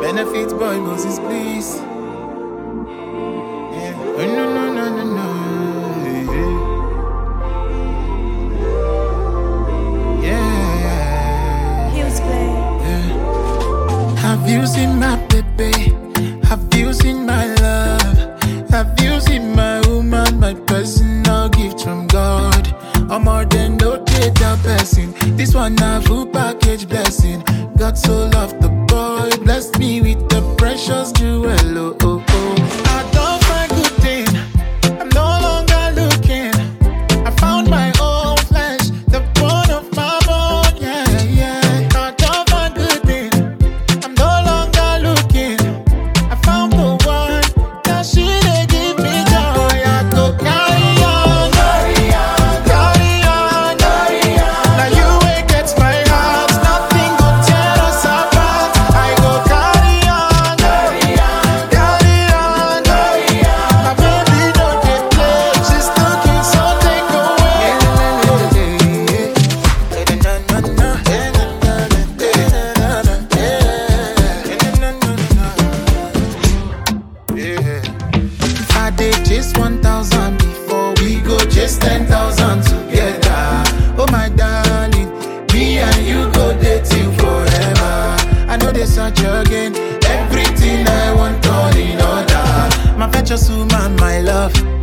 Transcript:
Benefits boy Moses, please. Yeah. Oh, no, no, no, no, no. Yeah. He was playing. Yeah. Have you seen my baby? Have you seen my love? Have you seen my woman, my personal gift from God? I'm more than no data person. This one a full package blessing. God so loved the boy, blessed me with the precious jewel. Oh, oh, oh. I don't find good thing. I'm no longer looking. I found my own flesh, the bone of my bone. Yeah, yeah. I don't find good thing. I'm no longer looking. I found the one that she dey give me joy. I go carry on, carry on, carry on, carry on. Now you wey get my heart, nothing go tear us apart. I go carry on, carry on, carry on, carry on. My baby no dey play, she's looking so take away. If I did just 1,000 before, we go just 10,000 together. Oh my darling, me and you go dating forever. I know they search again, everything I want all in order. My precious woman, my love.